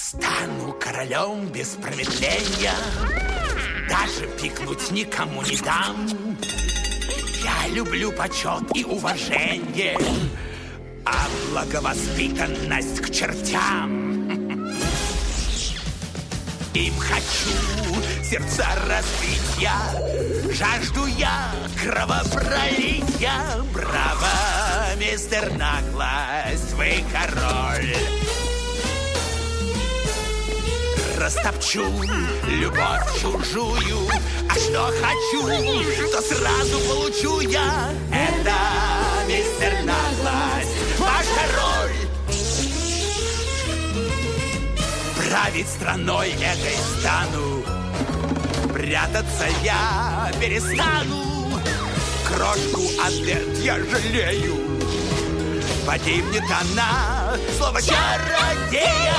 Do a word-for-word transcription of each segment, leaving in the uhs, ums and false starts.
Стану королем без промедления, даже пикнуть никому не дам. Я люблю почет и уважение, а благовоспитанность к чертям. Им хочу сердца разбить я, жажду я кровопролития. Браво, мистер Наглость, вы король. Растопчу любовь чужую, а что хочу, то сразу получу я. Это мистер Наглость, ваш король. Править страной этой стану, прятаться я перестану. Крошку ответ я жалею, погибнет она, слово чародея.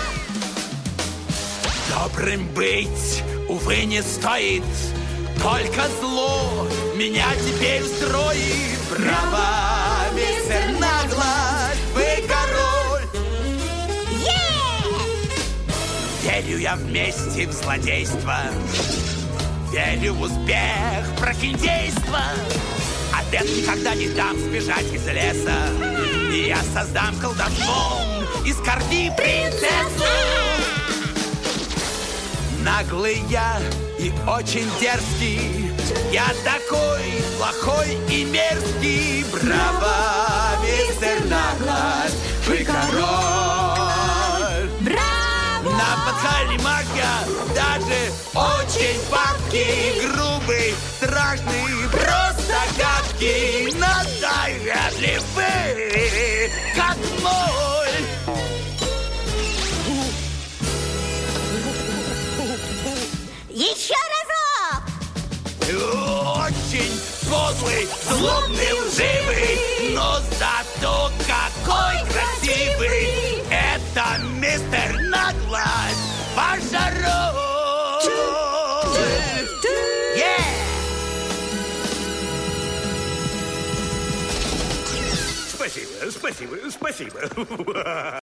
Добрым быть, увы, не стоит, только зло меня теперь устроит. Браво, мистер Наглость, вы король. Верю я вместе в злодейство, верю в успех прохиндейства. Обед никогда не дам сбежать из леса, и я создам колдовством из корги принцессу. Наглый я и очень дерзкий, я такой плохой и мерзкий. Браво, мистер Наглость, вы король. Браво! На подхале магия, даже очень падкий, грубый, страшный, просто гадкий, но догадливый, как моль. Еще разок! Очень подлый, злобный, лживый, но зато какой красивый. Это мистер Наглость, ваш король. Yeah! Спасибо, спасибо, спасибо.